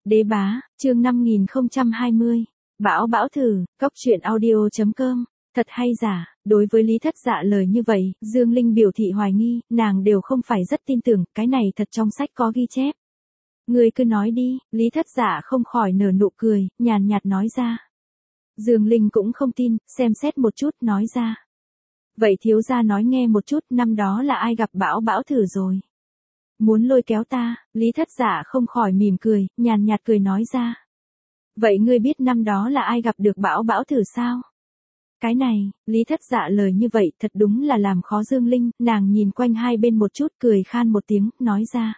Đế bá, chương 5020. Bão bão thử, cóc truyện audio.com. Thật hay giả, đối với Lý Thất Dạ lời như vậy, Dương Linh biểu thị hoài nghi, nàng đều không phải rất tin tưởng, cái này thật trong sách có ghi chép. Ngươi cứ nói đi, Lý Thất Dạ không khỏi nở nụ cười, nhàn nhạt nói ra. Dương Linh cũng không tin, xem xét một chút, nói ra. Vậy thiếu gia nói nghe một chút, năm đó là ai gặp bão bão thử rồi? Muốn lôi kéo ta, Lý Thất Dạ không khỏi mỉm cười, nhàn nhạt cười nói ra. Vậy ngươi biết năm đó là ai gặp được bão bão thử sao? Cái này, Lý Thất Dạ lời như vậy thật đúng là làm khó Dương Linh, nàng nhìn quanh hai bên một chút cười khan một tiếng, nói ra.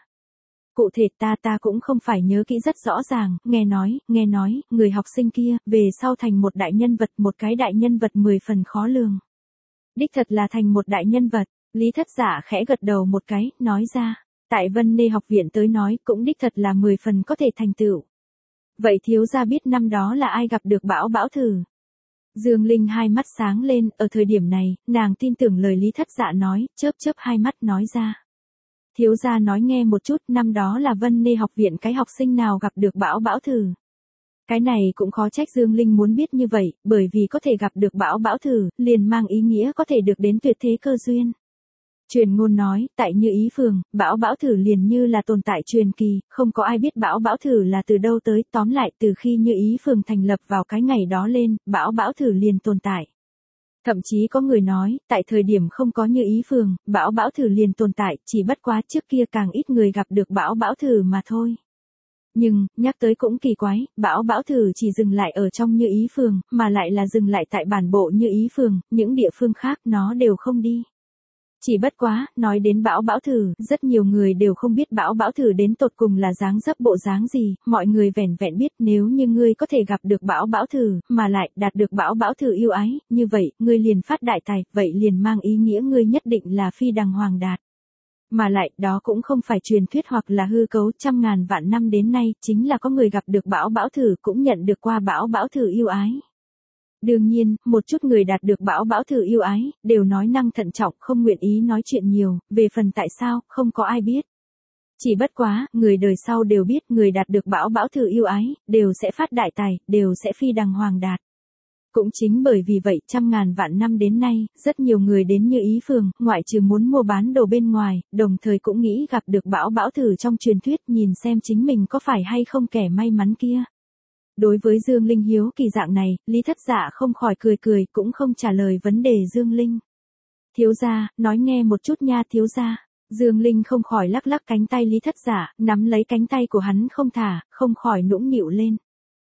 Cụ thể ta cũng không phải nhớ kỹ rất rõ ràng, nghe nói, người học sinh kia, về sau thành một đại nhân vật, một cái đại nhân vật 10 phần khó lường. Đích thật là thành một đại nhân vật, Lý Thất Dạ khẽ gật đầu một cái, nói ra. Tại Vân Nê học viện tới nói cũng đích thật là 10 phần có thể thành tựu. Vậy thiếu gia biết năm đó là ai gặp được bão bão thử? Dương Linh hai mắt sáng lên, ở thời điểm này, nàng tin tưởng lời Lý Thất Dạ nói, chớp hai mắt nói ra. Thiếu gia nói nghe một chút, năm đó là Vân Nê học viện cái học sinh nào gặp được bão bão thử? Cái này cũng khó trách Dương Linh muốn biết như vậy, bởi vì có thể gặp được bão bão thử, liền mang ý nghĩa có thể được đến tuyệt thế cơ duyên. Truyền ngôn nói, tại Như Ý Phường, bão bão thử liền như là tồn tại truyền kỳ, không có ai biết bão bão thử là từ đâu tới, tóm lại từ khi Như Ý Phường thành lập vào cái ngày đó lên, bão bão thử liền tồn tại. Thậm chí có người nói, tại thời điểm không có Như Ý Phường, bão bão thử liền tồn tại, chỉ bất quá trước kia càng ít người gặp được bão bão thử mà thôi. Nhưng, nhắc tới cũng kỳ quái, bão bão thử chỉ dừng lại ở trong Như Ý Phường, mà lại là dừng lại tại bản bộ Như Ý Phường, những địa phương khác nó đều không đi. Chỉ bất quá, nói đến bão bão thử, rất nhiều người đều không biết bão bão thử đến tột cùng là dáng dấp bộ dáng gì, mọi người vẻn vẹn biết nếu như ngươi có thể gặp được bão bão thử, mà lại đạt được bão bão thử yêu ái, như vậy, ngươi liền phát đại tài, vậy liền mang ý nghĩa ngươi nhất định là phi đằng hoàng đạt. Mà lại, đó cũng không phải truyền thuyết hoặc là hư cấu, trăm ngàn vạn năm đến nay, chính là có người gặp được bão bão thử cũng nhận được qua bão bão thử yêu ái. Đương nhiên, một chút người đạt được bão bão thử yêu ái, đều nói năng thận trọng, không nguyện ý nói chuyện nhiều, về phần tại sao, không có ai biết. Chỉ bất quá, người đời sau đều biết người đạt được bão bão thử yêu ái, đều sẽ phát đại tài, đều sẽ phi đằng hoàng đạt. Cũng chính bởi vì vậy, trăm ngàn vạn năm đến nay, rất nhiều người đến Như Ý Phường, ngoại trừ muốn mua bán đồ bên ngoài, đồng thời cũng nghĩ gặp được bão bão thử trong truyền thuyết, nhìn xem chính mình có phải hay không kẻ may mắn kia. Đối với Dương Linh hiếu kỳ dạng này, Lý Thất Dạ không khỏi cười, cũng không trả lời vấn đề Dương Linh. Thiếu gia, nói nghe một chút nha thiếu gia. Dương Linh không khỏi lắc cánh tay Lý Thất Dạ, nắm lấy cánh tay của hắn không thả, không khỏi nũng nịu lên.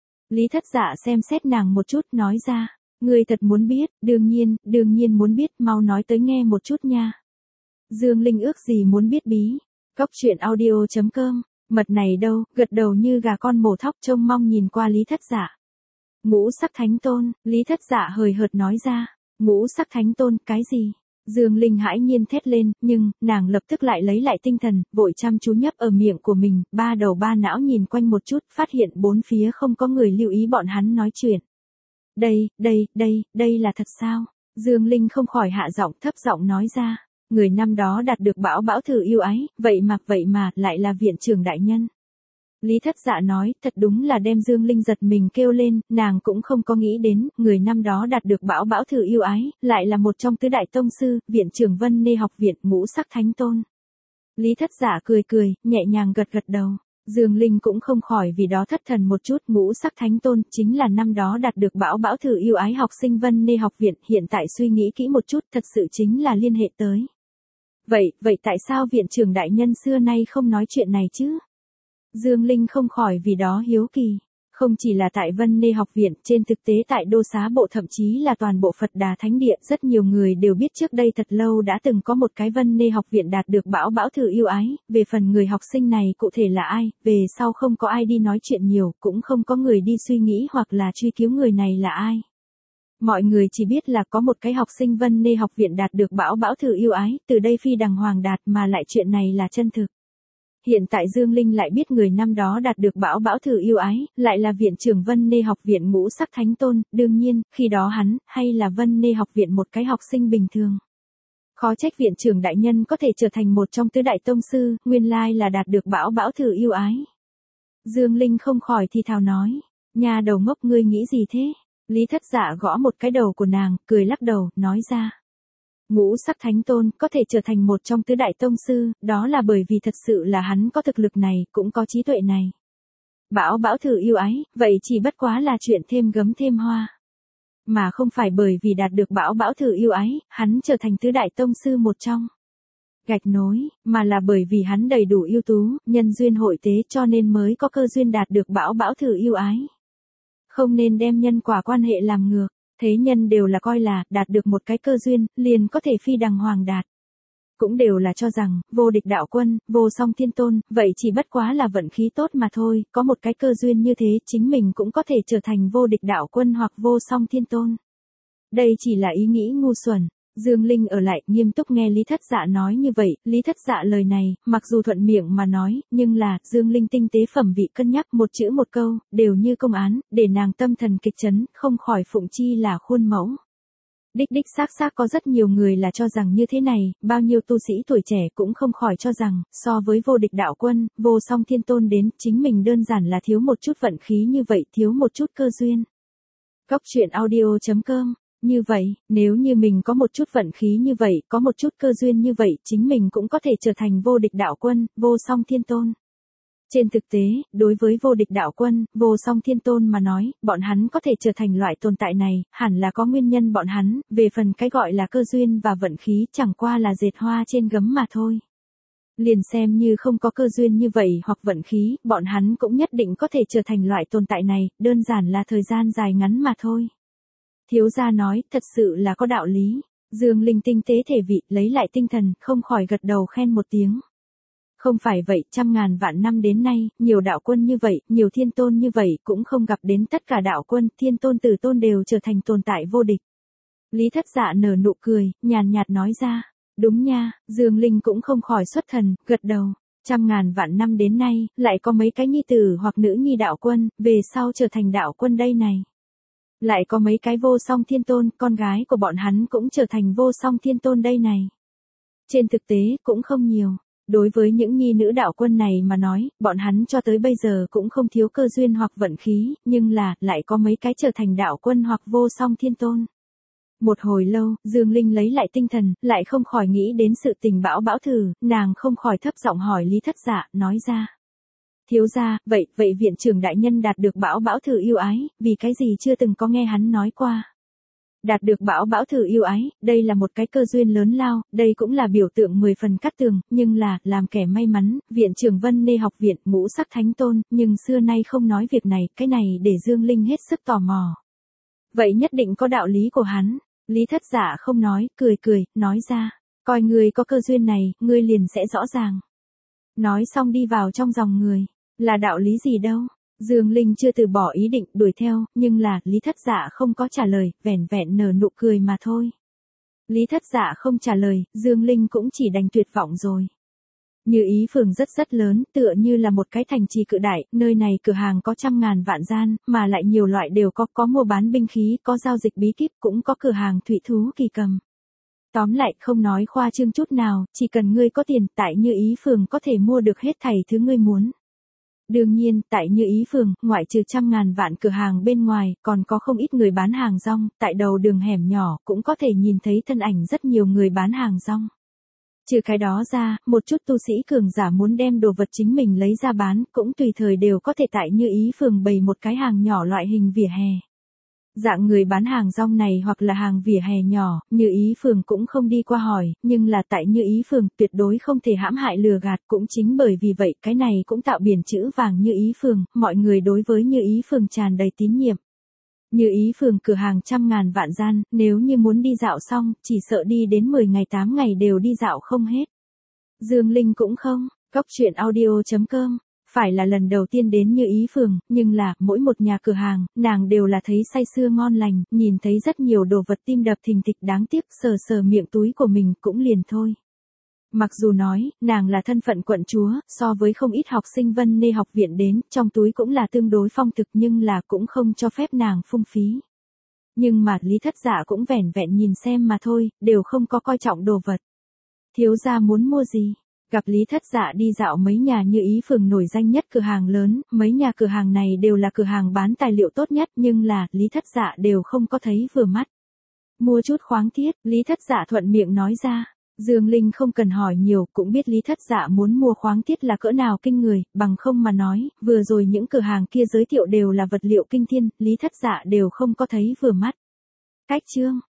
Lý Thất Dạ xem xét nàng một chút, nói ra. Ngươi thật muốn biết, đương nhiên muốn biết, mau nói tới nghe một chút nha. Dương Linh ước gì muốn biết bí. Cóc truyện audio.com. Mật này đâu, gật đầu như gà con mổ thóc trông mong nhìn qua Lý Thất Dạ. Ngũ sắc thánh tôn, Lý Thất Dạ hời hợt nói ra. Ngũ sắc thánh tôn, cái gì? Dương Linh hãi nhiên thét lên, nhưng, nàng lập tức lại lấy lại tinh thần, vội chăm chú nhấp ở miệng của mình, ba đầu ba não nhìn quanh một chút, phát hiện bốn phía không có người lưu ý bọn hắn nói chuyện. Đây là thật sao? Dương Linh không khỏi hạ giọng thấp giọng nói ra. Người năm đó đạt được bão bão thử yêu ái, vậy mà, lại là viện trưởng đại nhân. Lý Thất Dạ nói, thật đúng là đem Dương Linh giật mình kêu lên, nàng cũng không có nghĩ đến, người năm đó đạt được bão bão thử yêu ái, lại là một trong tứ đại tông sư, viện trưởng Vân Nê học viện ngũ sắc thánh tôn. Lý Thất Dạ cười, nhẹ nhàng gật đầu. Dương Linh cũng không khỏi vì đó thất thần một chút, ngũ sắc thánh tôn, chính là năm đó đạt được bão bão thử yêu ái học sinh Vân Nê học viện, hiện tại suy nghĩ kỹ một chút, thật sự chính là liên hệ tới. Vậy tại sao viện trưởng đại nhân xưa nay không nói chuyện này chứ? Dương Linh không khỏi vì đó hiếu kỳ. Không chỉ là tại Vân Nê học viện, trên thực tế tại Đô Xá Bộ thậm chí là toàn bộ Phật Đà Thánh Địa, rất nhiều người đều biết trước đây thật lâu đã từng có một cái Vân Nê học viện đạt được bão bão thử yêu ái, về phần người học sinh này cụ thể là ai, về sau không có ai đi nói chuyện nhiều, cũng không có người đi suy nghĩ hoặc là truy cứu người này là ai. Mọi người chỉ biết là có một cái học sinh Vân Nê học viện đạt được bão bão thử yêu ái, từ đây phi đằng hoàng đạt mà lại chuyện này là chân thực. Hiện tại Dương Linh lại biết người năm đó đạt được bão bão thử yêu ái, lại là viện trưởng Vân Nê học viện ngũ sắc thánh tôn, đương nhiên, khi đó hắn, hay là Vân Nê học viện một cái học sinh bình thường. Khó trách viện trưởng đại nhân có thể trở thành một trong tứ đại tông sư, nguyên lai là đạt được bão bão thử yêu ái. Dương Linh không khỏi thì thào nói. Nhà đầu ngốc ngươi nghĩ gì thế? Lý Thất Dạ gõ một cái đầu của nàng, cười lắc đầu, nói ra. Ngũ sắc thánh tôn có thể trở thành một trong tứ đại tông sư, đó là bởi vì thật sự là hắn có thực lực này, cũng có trí tuệ này. Bảo Bảo thử yêu ái, vậy chỉ bất quá là chuyện thêm gấm thêm hoa. Mà không phải bởi vì đạt được Bảo Bảo thử yêu ái, hắn trở thành tứ đại tông sư một trong. Gạch nối, mà là bởi vì hắn đầy đủ ưu tú, nhân duyên hội tế cho nên mới có cơ duyên đạt được Bảo Bảo thử yêu ái. Không nên đem nhân quả quan hệ làm ngược, thế nhân đều là coi là đạt được một cái cơ duyên, liền có thể phi đằng hoàng đạt. Cũng đều là cho rằng, vô địch đạo quân, vô song thiên tôn, vậy chỉ bất quá là vận khí tốt mà thôi, có một cái cơ duyên như thế chính mình cũng có thể trở thành vô địch đạo quân hoặc vô song thiên tôn. Đây chỉ là ý nghĩ ngu xuẩn. Dương Linh ở lại nghiêm túc nghe Lý Thất Dạ nói như vậy, Lý Thất Dạ lời này, mặc dù thuận miệng mà nói, nhưng là, Dương Linh tinh tế phẩm vị cân nhắc một chữ một câu, đều như công án, để nàng tâm thần kịch chấn, không khỏi phụng chi là khuôn mẫu. Đích xác có rất nhiều người là cho rằng như thế này, bao nhiêu tu sĩ tuổi trẻ cũng không khỏi cho rằng, so với vô địch đạo quân, vô song thiên tôn đến, chính mình đơn giản là thiếu một chút vận khí như vậy, thiếu một chút cơ duyên. Góc truyện audio.com. Như vậy, nếu như mình có một chút vận khí như vậy, có một chút cơ duyên như vậy, chính mình cũng có thể trở thành vô địch đạo quân, vô song thiên tôn. Trên thực tế, đối với vô địch đạo quân, vô song thiên tôn mà nói, bọn hắn có thể trở thành loại tồn tại này, hẳn là có nguyên nhân bọn hắn, về phần cái gọi là cơ duyên và vận khí chẳng qua là dệt hoa trên gấm mà thôi. Liền xem như không có cơ duyên như vậy hoặc vận khí, bọn hắn cũng nhất định có thể trở thành loại tồn tại này, đơn giản là thời gian dài ngắn mà thôi. Thiếu gia nói, thật sự là có đạo lý. Dương Linh tinh tế thể vị, lấy lại tinh thần, không khỏi gật đầu khen một tiếng. Không phải vậy, trăm ngàn vạn năm đến nay, nhiều đạo quân như vậy, nhiều thiên tôn như vậy, cũng không gặp đến tất cả đạo quân, thiên tôn tử tôn đều trở thành tồn tại vô địch. Lý Thất Dạ nở nụ cười, nhàn nhạt nói ra. Đúng nha, Dương Linh cũng không khỏi xuất thần, gật đầu. Trăm ngàn vạn năm đến nay, lại có mấy cái nhi tử hoặc nữ nhi đạo quân, về sau trở thành đạo quân đây này. Lại có mấy cái vô song thiên tôn, con gái của bọn hắn cũng trở thành vô song thiên tôn đây này. Trên thực tế, cũng không nhiều. Đối với những nhi nữ đạo quân này mà nói, bọn hắn cho tới bây giờ cũng không thiếu cơ duyên hoặc vận khí, nhưng là, lại có mấy cái trở thành đạo quân hoặc vô song thiên tôn. Một hồi lâu, Dương Linh lấy lại tinh thần, lại không khỏi nghĩ đến sự tình Bảo Bảo thử, nàng không khỏi thấp giọng hỏi Lý Thất Dạ, nói ra. Thiếu gia, vậy viện trưởng đại nhân đạt được Bảo Bảo thử yêu ái, vì cái gì chưa từng có nghe hắn nói qua. Đạt được Bảo Bảo thử yêu ái, đây là một cái cơ duyên lớn lao, đây cũng là biểu tượng 10 phần cát tường, nhưng là, làm kẻ may mắn, viện trưởng Vân Nê học viện, ngũ sắc thánh tôn, nhưng xưa nay không nói việc này, cái này để Dương Linh hết sức tò mò. Vậy nhất định có đạo lý của hắn. Lý Thất Dạ không nói, cười, nói ra, coi người có cơ duyên này, ngươi liền sẽ rõ ràng. Nói xong đi vào trong dòng người, là đạo lý gì đâu. Dương Linh chưa từ bỏ ý định đuổi theo, nhưng là, Lý Thất Dạ không có trả lời, vẻn vẹn nở nụ cười mà thôi. Lý Thất Dạ không trả lời, Dương Linh cũng chỉ đành tuyệt vọng rồi. Như Ý phường rất lớn, tựa như là một cái thành trì cự đại, nơi này cửa hàng có trăm ngàn vạn gian, mà lại nhiều loại đều có mua bán binh khí, có giao dịch bí kíp, cũng có cửa hàng thủy thú kỳ cầm. Tóm lại, không nói khoa trương chút nào, chỉ cần ngươi có tiền, tại Như Ý phường có thể mua được hết thảy thứ ngươi muốn. Đương nhiên, tại Như Ý phường, ngoại trừ trăm ngàn vạn cửa hàng bên ngoài, còn có không ít người bán hàng rong, tại đầu đường hẻm nhỏ, cũng có thể nhìn thấy thân ảnh rất nhiều người bán hàng rong. Trừ cái đó ra, một chút tu sĩ cường giả muốn đem đồ vật chính mình lấy ra bán, cũng tùy thời đều có thể tại Như Ý phường bày một cái hàng nhỏ loại hình vỉa hè. Dạng người bán hàng rong này hoặc là hàng vỉa hè nhỏ, Như Ý phường cũng không đi qua hỏi, nhưng là tại Như Ý phường tuyệt đối không thể hãm hại lừa gạt, cũng chính bởi vì vậy cái này cũng tạo biển chữ vàng Như Ý phường, mọi người đối với Như Ý phường tràn đầy tín nhiệm. Như Ý phường cửa hàng trăm ngàn vạn gian, nếu như muốn đi dạo xong, chỉ sợ đi đến 10 ngày 8 ngày đều đi dạo không hết. Dương Linh cũng không, góc truyện audio.com. Phải là lần đầu tiên đến Như Ý phường, nhưng là, mỗi một nhà cửa hàng, nàng đều là thấy say sưa ngon lành, nhìn thấy rất nhiều đồ vật tim đập thình thịch đáng tiếc, sờ miệng túi của mình cũng liền thôi. Mặc dù nói, nàng là thân phận quận chúa, so với không ít học sinh Vân Nê học viện đến, trong túi cũng là tương đối phong thực nhưng là cũng không cho phép nàng phung phí. Nhưng mà Lý Thất Dạ cũng vẻn vẹn nhìn xem mà thôi, đều không có coi trọng đồ vật. Thiếu gia muốn mua gì? Gặp Lý Thất Dạ đi dạo mấy nhà như Ý Phường nổi danh nhất cửa hàng lớn, mấy nhà cửa hàng này đều là cửa hàng bán tài liệu tốt nhất nhưng là, Lý Thất Dạ đều không có thấy vừa mắt. Mua chút khoáng thiết, Lý Thất Dạ thuận miệng nói ra. Dương Linh không cần hỏi nhiều, cũng biết Lý Thất Dạ muốn mua khoáng thiết là cỡ nào kinh người, bằng không mà nói, vừa rồi những cửa hàng kia giới thiệu đều là vật liệu kinh thiên, Lý Thất Dạ đều không có thấy vừa mắt. Cách chương